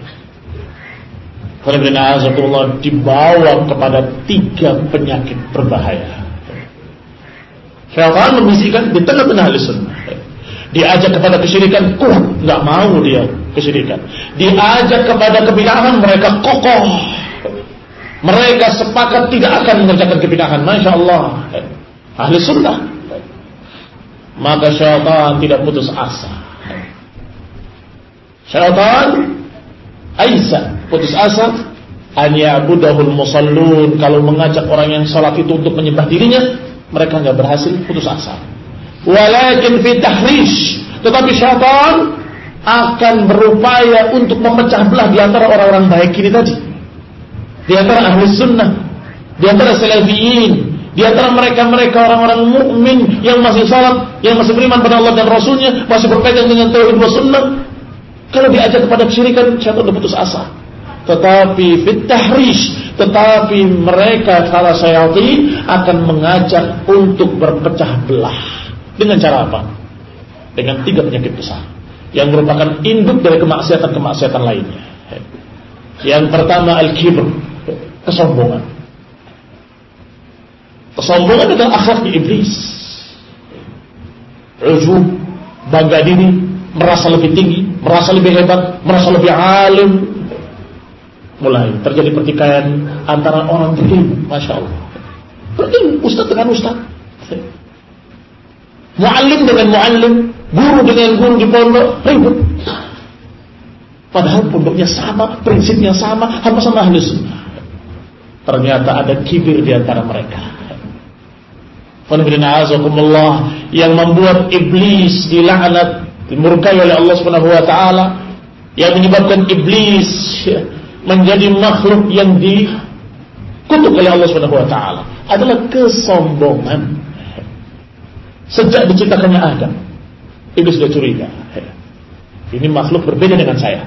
Dibawa kepada tiga penyakit berbahaya. Syaitan membisikkan di tengah-tengah ahli sunnah. Diajak kepada kesyirikan, kuat, nggak mau dia kesyirikan. Diajak kepada kebid'ahan, mereka kokoh. Mereka sepakat tidak akan mengerjakan kebid'ahan. Masya Allah, ahli sunnah. Maka syaitan tidak putus asa. Syaitan aisa, putus asa, an ya'budahul musallun. Kalau mengajak orang yang salat itu untuk menyembah dirinya, mereka nggak berhasil, putus asa. Walakin fi tahrish, tetapi syaitan akan berupaya untuk memecah belah di antara orang-orang baik ini tadi, di antara ahli sunnah, di antara salafiyin, di antara mereka-mereka orang-orang mukmin yang masih salat, yang masih beriman pada Allah dan Rasulnya, masih berpegang dengan tauhid wa sunnah. Kalau diajak kepada kesyirikan, syaitan sudah putus asa. Tetapi fit tahrish, tetapi mereka para syaitan akan mengajak untuk berpecah belah. Dengan cara apa? Dengan tiga penyakit besar yang merupakan induk dari kemaksiatan-kemaksiatan lainnya. Yang pertama al-kibr, kesombongan. Kesombongan adalah akhlak iblis. Ujub, bangga diri, merasa lebih tinggi, merasa lebih hebat, merasa lebih alim. Mulai terjadi pertikaian antara orang berilmu, masya Allah. Berilmu, ustaz dengan ustaz, muallim dengan muallim, guru dengan guru di pondok, ribut. Padahal pondoknya sama, prinsipnya sama, sama-sama ahli sunnah. Ternyata ada kibir di antara mereka. yang membuat iblis dilaknat, dimurkai oleh Allah Subhanahu wa taala, yang menyebabkan iblis menjadi makhluk yang dikutuk oleh Allah Subhanahu wa taala adalah kesombongan. Sejak diciptakannya Adam, iblis sudah curiga, ini makhluk berbeda dengan saya.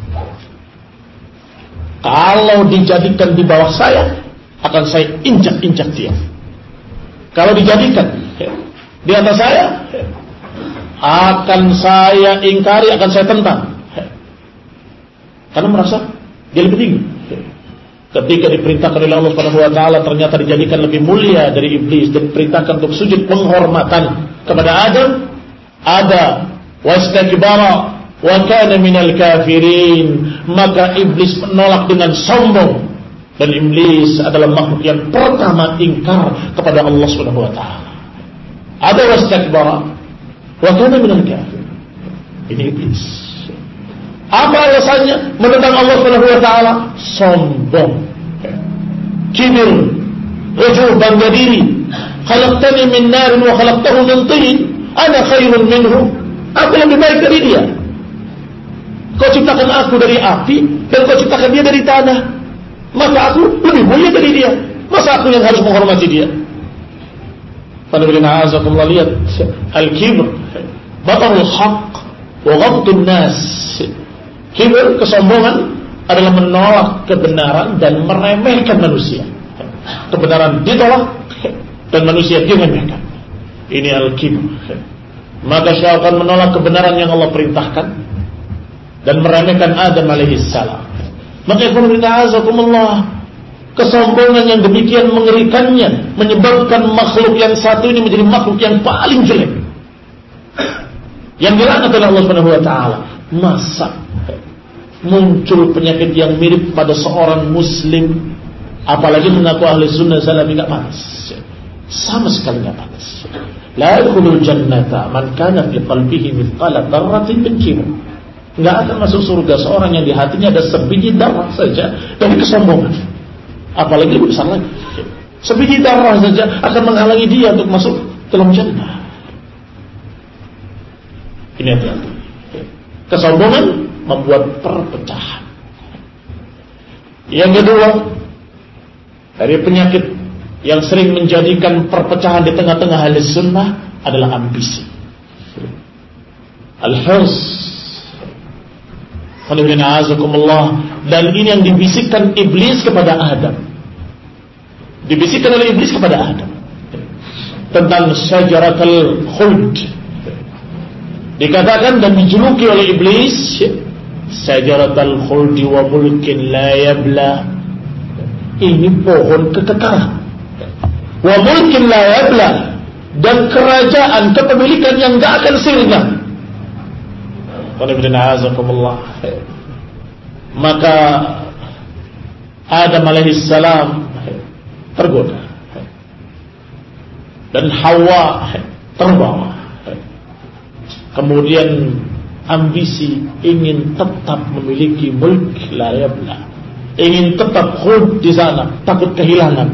Kalau dijadikan di bawah saya, akan saya injak-injak dia. Kalau dijadikan di atas saya, akan saya ingkari, akan saya tentang. Karena merasa dia lebih tinggi. Ketika diperintahkan oleh Allah Subhanahu wa taala, ternyata dijadikan lebih mulia dari iblis dan diperintahkan untuk sujud penghormatan kepada Adam, ada wastakbara wa kana minal kafirin, maka iblis menolak dengan sombong. Dan iblis adalah makhluk yang pertama ingkar kepada Allah Subhanahu wa taala. Ada wastakbara wa kana minal kafirin. Ini iblis. Apa alasannya menentang Allah Subhanahu wa taala? Sombong, kibir, ujub, bangga diri. Khalaqtani min narin wa khalaqtahu min tin, ana khairun minhu. Aku lebih baik dari dia. Kau ciptakan aku dari api dan kau ciptakan dia dari tanah. Maka aku lebih mulia dari dia. Masa aku yang harus menghormati dia? Padahal azakumullah, lihat al-kibr, batarul haqq wa ghamtun nas. Kibr, kesombongan, adalah menolak kebenaran dan meremehkan manusia. Kebenaran ditolak dan manusia diremehkan. Ini al-kibr. Maka syaitan menolak kebenaran yang Allah perintahkan dan meremehkan Adam alaihissalam. Maka azakumullah, kesombongan yang demikian mengerikannya menyebabkan makhluk yang satu ini menjadi makhluk yang paling jelek, yang dilaknat oleh Allah Subhanahu wa taala. Masa muncul penyakit yang mirip pada seorang muslim, apalagi mengaku ahli sunnah salafi, enggak panas, sama sekali enggak panas. La yadkhulul jannata man kana fi qalbihi mithqala dzarratin min kibr. Enggak akan masuk surga seorang yang di hatinya ada sebiji darah saja dari kesombongan, apalagi lebih besar lagi. Sebiji darah saja akan menghalangi dia untuk masuk dalam jannah. Ini hati-hati. Kesombongan membuat perpecahan. Yang kedua, dari penyakit yang sering menjadikan perpecahan di tengah-tengah ahli sunnah adalah ambisi, al-hirs. Dan ini yang dibisikkan iblis kepada Adam, dibisikkan oleh iblis kepada Adam tentang syajaratul khuld. Dikatakan dan dijuluki oleh iblis syajaratul khuld wa mulkin la yabla. Ini pohon kekekalan, wa mulkin la yabla, dan kerajaan kepemilikan yang tidak akan sirna. Maka Adam alaihissalam tergoda dan Hawa terbawa. Kemudian ambisi ingin tetap memiliki mulk la yabla, ingin tetap khuld di sana, takut kehilangan.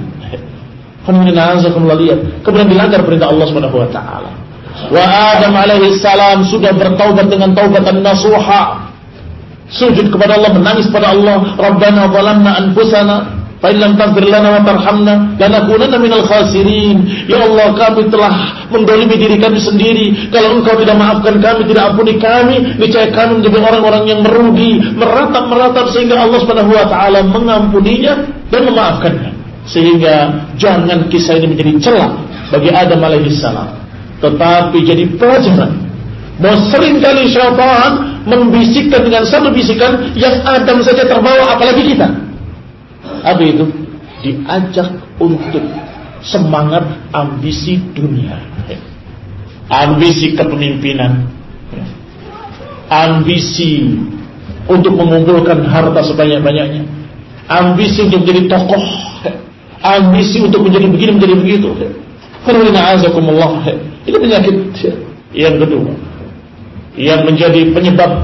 Kemudian dilanggar perintah Allah Subhanahu wa taala. Wa Adam alaihi salam sudah bertaubat dengan taubatan nasuha, sujud kepada Allah, menangis kepada Allah, Rabbana zalamna anfusana fa in lam taghfir lana wa tarhamna lanakunanna minal khasirin. Ya Allah, kami telah mendolimi diri kami sendiri. Kalau Engkau tidak maafkan kami, tidak ampuni kami, niscaya kami menjadi orang-orang yang merugi. Meratap-meratap sehingga Allah Subhanahu wa taala mengampuninya dan memaafkannya. Sehingga jangan kisah ini menjadi celah bagi Adam alaihi salam, tetapi jadi pelajaran bahwa seringkali syaitan membisikkan dengan satu bisikan yang Adam saja terbawa, apalagi kita. Apa itu? Diajak untuk semangat ambisi dunia, ambisi kepemimpinan, ambisi untuk mengumpulkan harta sebanyak-banyaknya, ambisi untuk menjadi tokoh, ambisi untuk menjadi begini, menjadi begitu. Ini penyakit yang kedua yang menjadi penyebab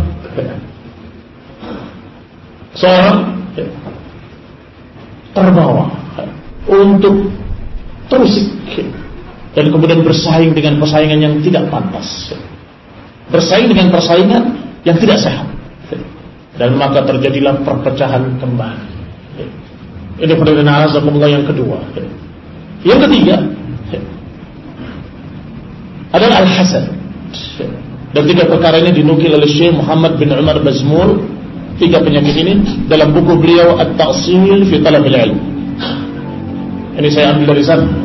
seorang terbawa untuk terus dan kemudian bersaing dengan persaingan yang tidak pantas, bersaing dengan persaingan yang tidak sehat, dan maka terjadilah perpecahan kembali. Ini perintah Allah yang kedua. Yang ketiga adalah al-hasad, dan tiga perkara ini dinukil oleh Syekh Muhammad bin Umar Bazmul, tiga penyakit ini dalam buku beliau At-Ta'sil fi Talab al-Ilm. Ini saya ambil dari sana.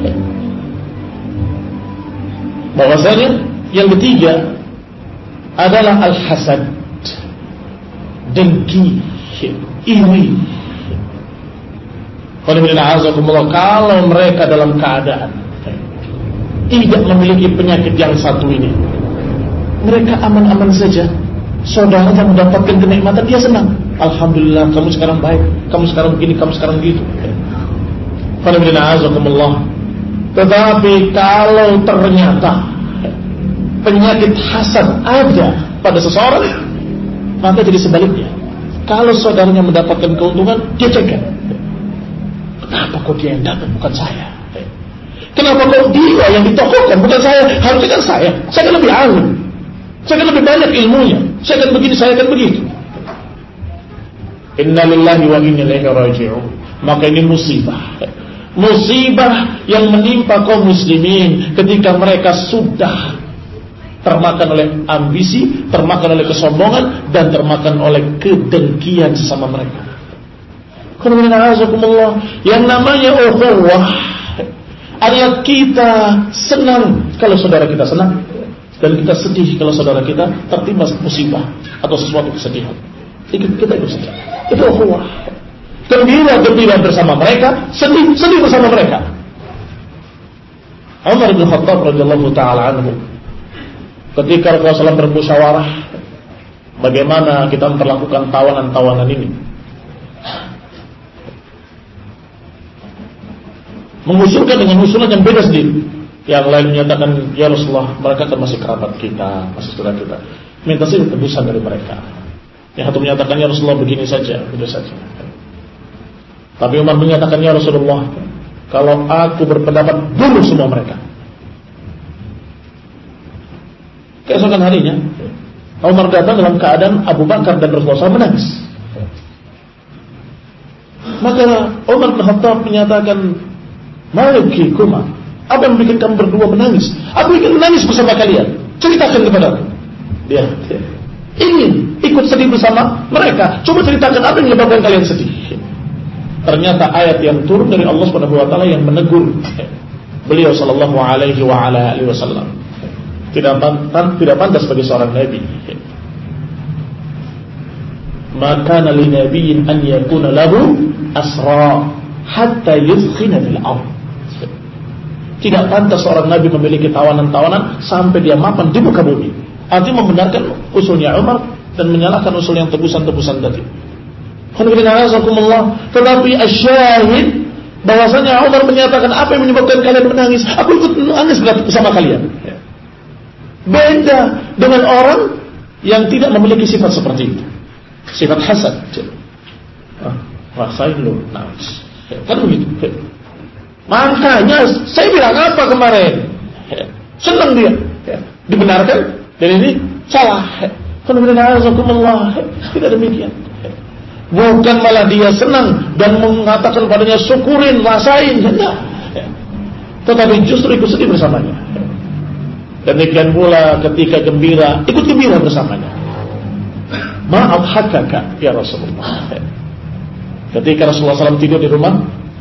Bahwasanya yang ketiga adalah al-hasad, dengki, iri. Kalau mereka dalam keadaan tidak memiliki penyakit yang satu ini, mereka aman-aman saja. Saudaranya mendapatkan kenikmatan, dia senang. Alhamdulillah, kamu sekarang baik, kamu sekarang begini, kamu sekarang begitu. Tetapi kalau ternyata penyakit hasad ada pada seseorang, maka jadi sebaliknya. Kalau saudaranya mendapatkan keuntungan, dia cegah. Kenapa kok dia yang dapat, bukan saya? Kenapa kok dia yang ditokohkan, bukan saya? Harusnya kan saya. Saya kan lebih alim, saya kan lebih banyak ilmunya, saya kan begini, saya kan begitu. Inna lillahi wa inna ilaihi raji'un. Maka ini musibah, musibah yang menimpa kaum muslimin ketika mereka sudah termakan oleh ambisi, termakan oleh kesombongan, dan termakan oleh kedengkian sesama mereka. Yang namanya ukhuwah adalah kita senang kalau saudara kita senang, dan kita sedih kalau saudara kita tertimpa musibah atau sesuatu kesedihan. Kita ikut sedih. Itu ukhuwah. Gembira-gembira bersama mereka, sedih-sedih bersama mereka. Umar bin Khattab radhiyallahu taala anhu, ketika Rasulullah shallallahu alaihi wasallam bermusyawarah bagaimana kita memperlakukan tawanan-tawanan ini, mengusulkan dengan usulan yang beda sendiri. Yang lain menyatakan, ya Rasulullah, mereka kan masih kerabat kita, masih saudara kita, minta sih tebusan dari mereka. Yang satu menyatakan, ya Rasulullah, begini saja, begitu saja. Tapi Umar menyatakan, ya Rasulullah, kalau aku berpendapat, bunuh semua mereka. Keesokan harinya, Umar datang dalam keadaan Abu Bakar dan Rasulullah shallallahu alaihi wasallam menangis. Maka Umar bin Khattab menyatakan, Maliki kuma, apa yang bikin kamu berdua menangis? Aku ingin menangis bersama kalian. Ceritakan kepada aku. Dia, dia ingin ikut sedih bersama mereka. Coba ceritakan apa yang menyebabkan kalian sedih. Ternyata ayat yang turun dari Allah Subhanahu wa taala yang menegur beliau sallallahu alaihi wa ala alihi wasallam. Tidak pantas, tidak pantas bagi seorang nabi. Maka li nabiyyin an yakuna lahu asra hatta yudkhina fil ardh. Tidak pantas seorang nabi memiliki tawanan-tawanan sampai dia mapan di muka bumi. Artinya membenarkan usulnya Umar dan menyalahkan usul yang tebusan-tebusan tadi. Tetapi asyahid bahwasanya Umar menyatakan, apa yang menyebabkan kalian menangis? Aku ikut menangis bersama kalian. Beda dengan orang yang tidak memiliki sifat seperti itu, sifat hasad. Ah, rasain lu nangis. Kan begitu. Makanya saya bilang apa kemarin? Senang dia, dibenarkan, dan ini salah. Tidak demikian. Bukan malah dia senang dan mengatakan padanya syukurin, rasain, tidak. Tetapi justru ikut sedih bersamanya. Demikian pula ketika gembira, ikut gembira bersamanya. Maaf hakaka ya Rasulullah. Ketika Rasulullah shallallahu alaihi wasallam tidur di rumah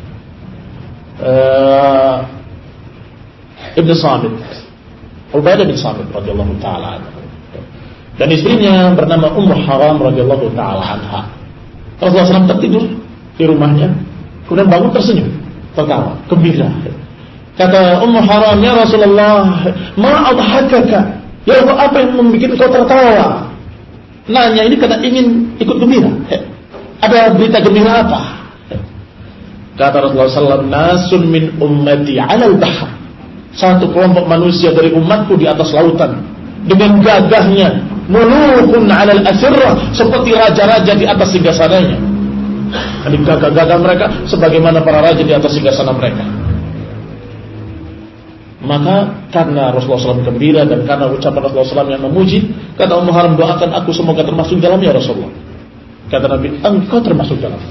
uh, Ibn Samit, Ubadah bin Samit radhiyallahu taala anhu, dan istrinya bernama Ummu Haram radhiyallahu taala anha. Rasulullah shallallahu alaihi wasallam tertidur di rumahnya, kemudian bangun tersenyum, tertawa, gembira. Kata Ummu Haram, ya Rasulullah, ma adhakaka? Ya Allah, apa yang membuat kau tertawa? Nanya ini karena ingin ikut gembira. Ada berita gembira apa? Kata Rasulullah shallallahu alaihi wasallam, nasun min ummati 'alal bahr. Satu kelompok manusia dari umatku di atas lautan dengan gagahnya, mulukun 'alal asirrah, seperti raja-raja di atas singgasananya. Jadi gagah-gagah mereka sebagaimana para raja di atas singgasana mereka. Maka karena Rasulullah shallallahu alaihi wasallam gembira dan karena ucapan Rasulullah shallallahu alaihi wasallam yang memuji, kata Ummu Haram, doakan aku semoga termasuk dalamnya Rasulullah. Kata Nabi, engkau termasuk dalamnya.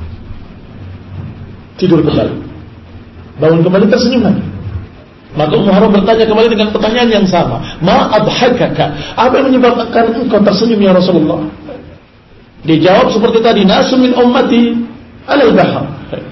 Tidur kembali, bangun kembali, tersenyum lagi. Maka Ummu Haram bertanya kembali dengan pertanyaan yang sama, ma adhakaka, apa yang menyebabkan engkau tersenyum ya Rasulullah? Dijawab seperti tadi, nasu min ummati alal bahar,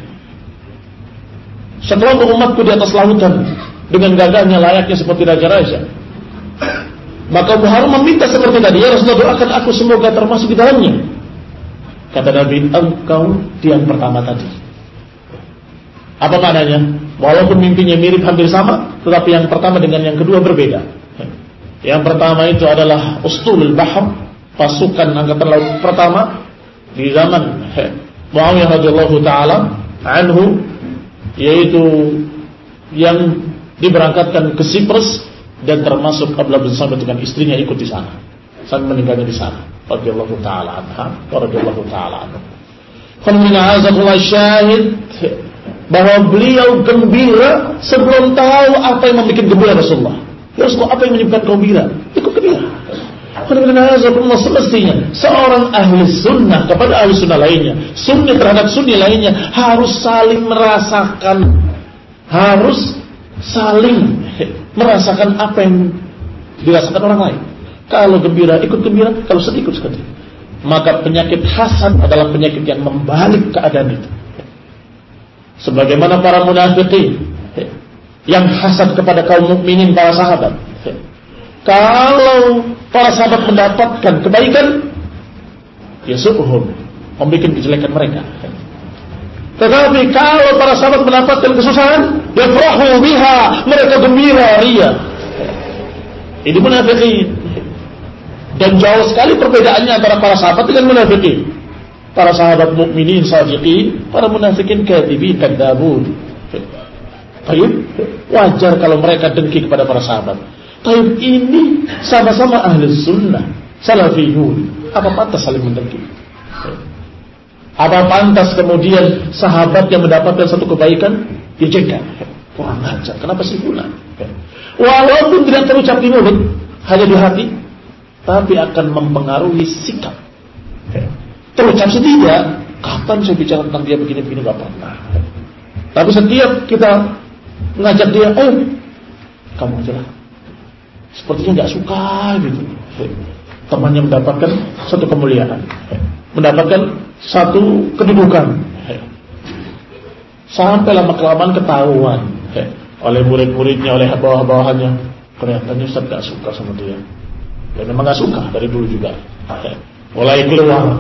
sekelompok umatku di atas lautan dengan gagahnya layaknya seperti raja-raja. Maka Ummu Haram meminta seperti tadi, ya Rasulullah, doakan aku semoga termasuk di dalamnya. Kata Nabi, engkau di yang pertama tadi. Apa maknanya? Walaupun mimpinya mirip hampir sama, tetapi yang pertama dengan yang kedua berbeda. Yang pertama itu adalah Ustul Bahr, pasukan angkatan laut pertama di zaman Muawiyah radhiyallahu taala anhu, yaitu yang diberangkatkan ke Siprus dan termasuk Abdullah bin Sabit dengan istrinya ikut di sana sampai meninggalnya di sana radhiyallahu taala anha wa radhiyallahu taala anhu. Qulna azakullah syahid bahwa beliau gembira sebelum tahu apa yang membuat gembira Rasulullah. Ya Rasulullah, apa yang menyebabkan kau gembira? Ikut gembira. Qulna azakullah, semestinya seorang ahli sunnah kepada ahli sunnah lainnya, sunni terhadap sunni lainnya, harus saling merasakan, harus saling merasakan apa yang dirasakan orang lain. Kalau gembira ikut gembira, kalau sedih ikut sedih. Maka penyakit hasad adalah penyakit yang membalik keadaan itu. Sebagaimana para munafiqin yang hasad kepada kaum mukminin, para sahabat. Kalau para sahabat mendapatkan kebaikan, yasuhum, membuat kejelekan mereka. Tetapi kalau para sahabat mendapatkan kesusahan, yafrahu biha, mereka gembira ria. Ini munafiqin. Dan jauh sekali perbedaannya antara para sahabat dengan munafiqin. Para sahabat mukminin shadiqin, para munafiqin kadzibin kadzabun. Baik, wajar kalau mereka dengki kepada para sahabat. Tapi ini sama-sama ahli sunnah, salafiyun. Apa pantas saling mendengki? Apa pantas kemudian sahabat yang mendapatkan satu kebaikan dijengkel? Kurang ajar, kenapa sih fulan? Walaupun tidak terucap di mulut, hanya di hati, tapi akan mempengaruhi sikap. Terucap setidak, kapan saya bicara tentang dia begini-begini, gak pernah. Tapi setiap kita ngajak dia, eh kamu aja lah, sepertinya gak suka gitu. Temannya mendapatkan satu kemuliaan, mendapatkan satu kedudukan, sampai lama-kelamaan ketahuan oleh murid-muridnya, oleh bawah-bawahannya, kelihatannya Ustaz gak suka sama dia. Ya memang gak suka dari dulu juga. Mulai keluar.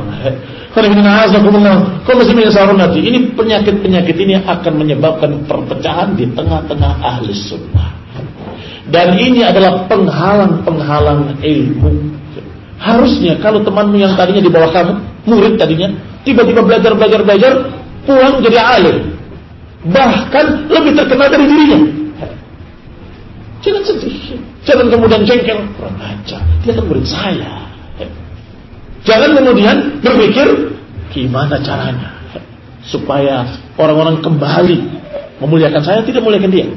Ini penyakit-penyakit ini akan menyebabkan perpecahan di tengah-tengah ahli sunnah. Dan ini adalah penghalang-penghalang ilmu. Harusnya kalau temanmu yang tadinya di bawah kamu, murid tadinya, tiba-tiba belajar-belajar-belajar, pulang jadi alim, bahkan lebih terkenal dari dirinya. Jangan sedih, jangan kemudian jengkel, kurang ajar, dia kan murid saya. Jangan kemudian berpikir gimana caranya supaya orang-orang kembali memuliakan saya, tidak memuliakan dia.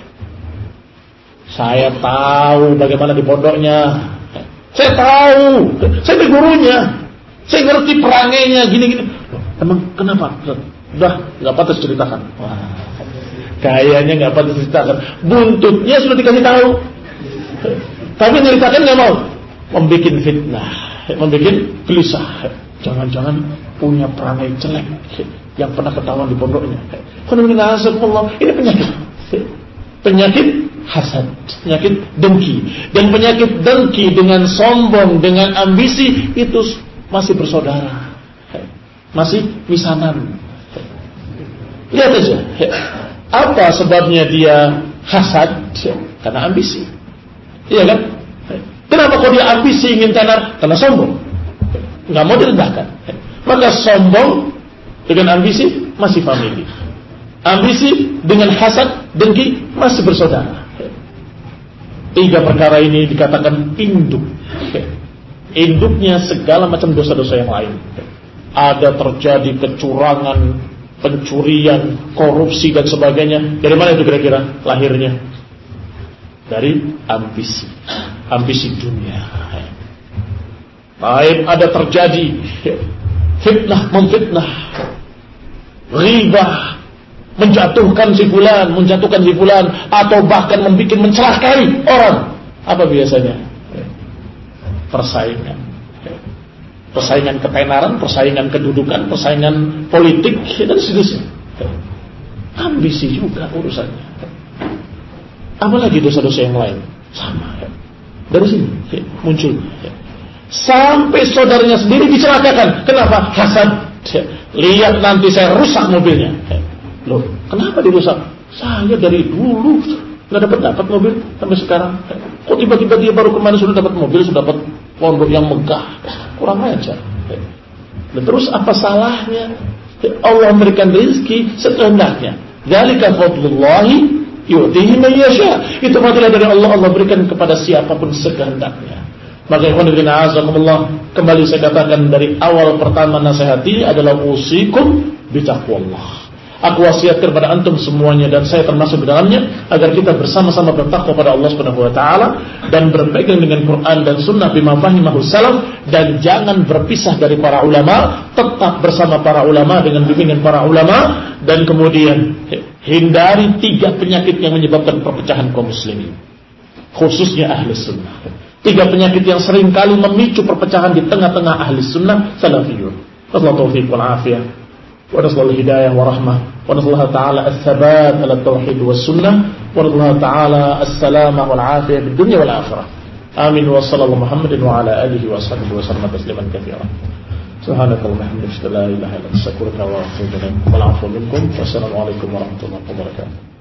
Saya tahu bagaimana di pondoknya, saya tahu, saya di gurunya, saya ngerti perangainya gini-gini. Emang kenapa? Udah nggak pantas ceritakan. Wah, kayaknya nggak pantas ceritakan. Buntutnya sudah dikasih tahu, tapi ceritakan nggak mau, membikin fitnah, membikin gelisah. Jangan-jangan punya perangai jelek yang pernah ketahuan di pondoknya. Ini penyakit, penyakit hasad, penyakit dengki. Dan penyakit dengki dengan sombong, dengan ambisi, itu masih bersaudara, masih misanan. Lihat aja, apa sebabnya dia hasad? Karena ambisi. Iya kan? Kenapa kok dia ambisi ingin tenar? Karena sombong, nggak mau direndahkan. Maka sombong dengan ambisi masih famili. Ambisi dengan hasad, dengki masih bersaudara. Tiga perkara ini dikatakan induk. Induknya segala macam dosa-dosa yang lain. Ada terjadi kecurangan, pencurian, korupsi dan sebagainya. Dari mana itu kira-kira lahirnya? dari ambisi, ambisi dunia. Baik, ada terjadi fitnah memfitnah, ghibah, menjatuhkan si fulan, menjatuhkan si fulan, atau bahkan membuat mencelakai orang. Apa biasanya? Persaingan. Persaingan ketenaran, persaingan kedudukan, persaingan politik, dan seterusnya. Ambisi juga urusannya. Apalagi dosa-dosa yang lain. Sama. Dari sini muncul. Sampai saudaranya sendiri dicelakakan. Kenapa? Hasad. Lihat nanti saya rusak mobilnya. Loh, kenapa dirusak? Saya dari dulu nggak dapat dapat mobil sampai sekarang. Kok tiba-tiba dia baru kemarin sudah dapat mobil, sudah dapat pondok yang megah? Kurang ajar. Dan terus apa salahnya? Allah memberikan rezeki sekehendaknya. Dzalika fadlullahi yu'tihi man yasha. Itu fadilah dari Allah, Allah berikan kepada siapapun sekehendaknya. Maka ikhwan fillah azakumullah, kembali saya katakan dari awal pertama nasihati adalah usikum bitaqwallah. Aku wasiatkan kepada antum semuanya dan saya termasuk di dalamnya agar kita bersama-sama bertakwa pada Allah Subhanahu wa taala dan berpegang dengan Quran dan sunnah bima fahimahu salaf, dan jangan berpisah dari para ulama, tetap bersama para ulama dengan bimbingan para ulama, dan kemudian hindari tiga penyakit yang menyebabkan perpecahan kaum muslimin, khususnya ahli sunnah. Tiga penyakit yang sering kali memicu perpecahan di tengah-tengah ahli sunnah salafiyun. Wassalamu taufiq wal afiyah. Wa nasallahu hidayah wa rahmah. Wa nasallahu ta'ala as-sabat ala tauhid was sunnah. Wa nasallahu ta'ala as-salamah wal afiyah di dunia wal akhirah. Amin. Wa sallallahu Muhammadin wa ala alihi wa sahbihi wa sallam tasliman katsiran. Subhanakallahumma wa bihamdika la ilaha illa anta astaghfiruka wa atubu ilaik. Wal 'afwu minkum. Wassalamu alaikum warahmatullahi wabarakatuh.